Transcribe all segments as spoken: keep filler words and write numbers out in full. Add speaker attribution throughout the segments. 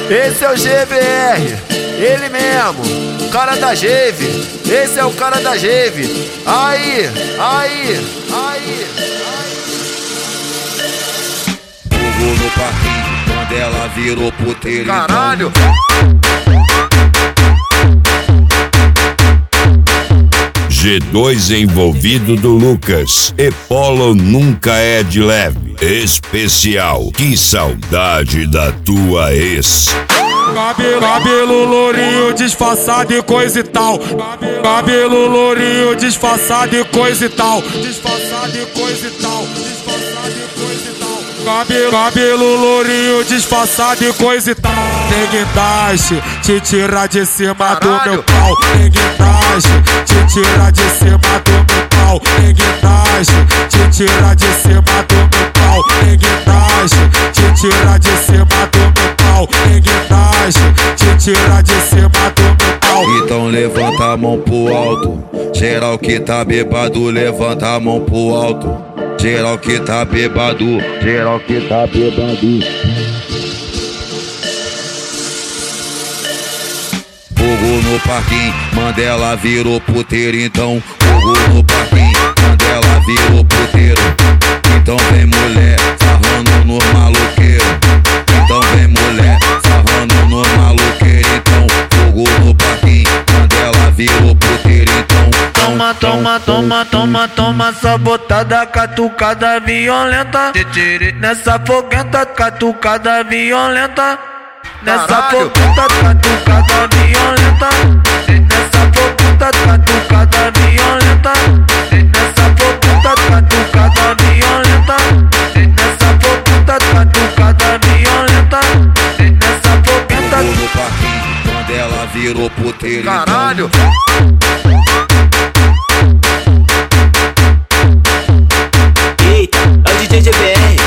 Speaker 1: Esse é o G B R, ele mesmo, cara da Geve. Esse é o cara da Geve. Aí, aí, aí, aí.
Speaker 2: Fogo no parquinho, quando ela virou puteiro.
Speaker 1: Caralho!
Speaker 3: G dois envolvido do Lucas. E Polo nunca é de leve. Especial. Que saudade da tua ex.
Speaker 4: Cabelo, cabelo lourinho, disfarçado e coisa e tal. Cabelo lourinho, disfarçado e coisa e tal. Disfarçado e coisa e tal. Disfarçado e coisa e tal. Cabelo, cabelo lourinho, disfarçado e coisa e tal. Tem guindaste, te tira de cima
Speaker 1: Caralho.
Speaker 4: do meu pau. Tem guindaste, te tira de cima do meu pau. Tem guindaste, te tira de cima do meu pau. Tem guindaste, te tira de cima do meu pau. Tem guindaste, te tira de cima do meu pau.
Speaker 2: Então levanta a mão pro alto. Geral que tá bebado, levanta a mão pro alto. Geral que tá bebado, geral que tá bebado. Fogo no parquinho, Mandela virou puteiro. Então fogo no parquinho, Mandela virou puteiro. Então vem mulher, sarrando no maloqueiro. Então vem mulher, sarrando no maloqueiro. Então fogo no parquinho, Mandela virou puteiro. Então
Speaker 5: Toma, toma, toma, toma, toma, sabotada, catucada violenta. Nessa foguenta, catucada violenta. Nessa
Speaker 1: Caralho.
Speaker 5: foguenta, catucada violenta. Nessa foguenta, catucada violenta. Nessa foguenta, catucada violenta. Nessa foguenta, catucada violenta. Nessa foguenta.
Speaker 2: fogo no parquinho, Mandela virou puteiro.
Speaker 1: Caralho!
Speaker 6: Eita, é o D J G B R.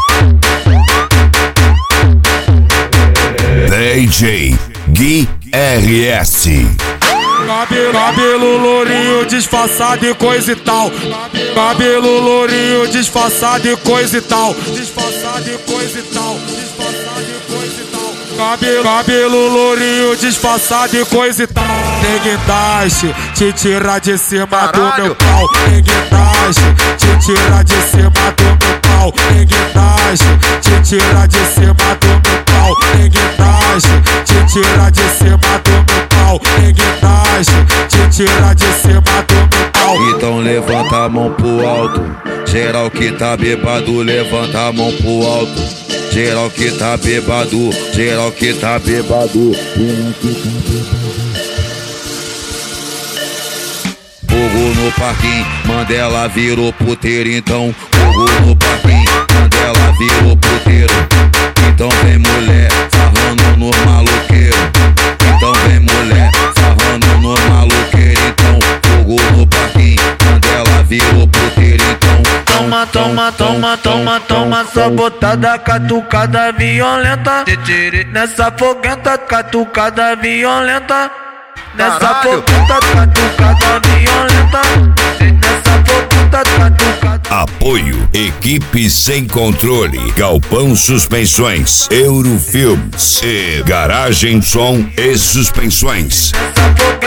Speaker 3: D J Gui R S.
Speaker 4: Cabelo, cabelo lourinho, disfarçado e coisa e tal. Cabelo lourinho, disfarçado e coisa e tal. Disfarçado e coisa e tal. Disfarçado e coisa e tal. Cabelo, cabelo lourinho, disfarçado e coisa e tal. Tem guindaste, te tira de cima do
Speaker 1: Caralho.
Speaker 4: meu pau. Tem guindaste, te tira de cima do meu pau. Tem guindaste, te tira de cima do meu pau. Tem guindaste, te tira de cima do meu pau. Tem guindaste, te tira de cima do meu pau.
Speaker 2: Então levanta a mão pro alto. Geral que tá bebado, levanta a mão pro alto. Geral que tá bebado, geral que tá bebado. Fogo no parquinho, Mandela virou puteiro. Então fogo no parquinho, Mandela virou puteiro. Então vem mulher, sarrando no maloqueiro. Então vem mulher, sarrando no maloqueiro. Então fogo no parquinho, Mandela virou puteiro. Então
Speaker 5: Toma, toma, toma, toma, toma, sabotada, catucada violenta. Nessa foguenta, catucada violenta. Nessa
Speaker 1: Caralho.
Speaker 5: foguenta, catucada violenta. Nessa foguenta, catucada.
Speaker 3: Apoio Equipe Sem Controle, Galpão Suspensões, Eurofilmes e Garagem Som e Suspensões.
Speaker 5: Nessa foguenta.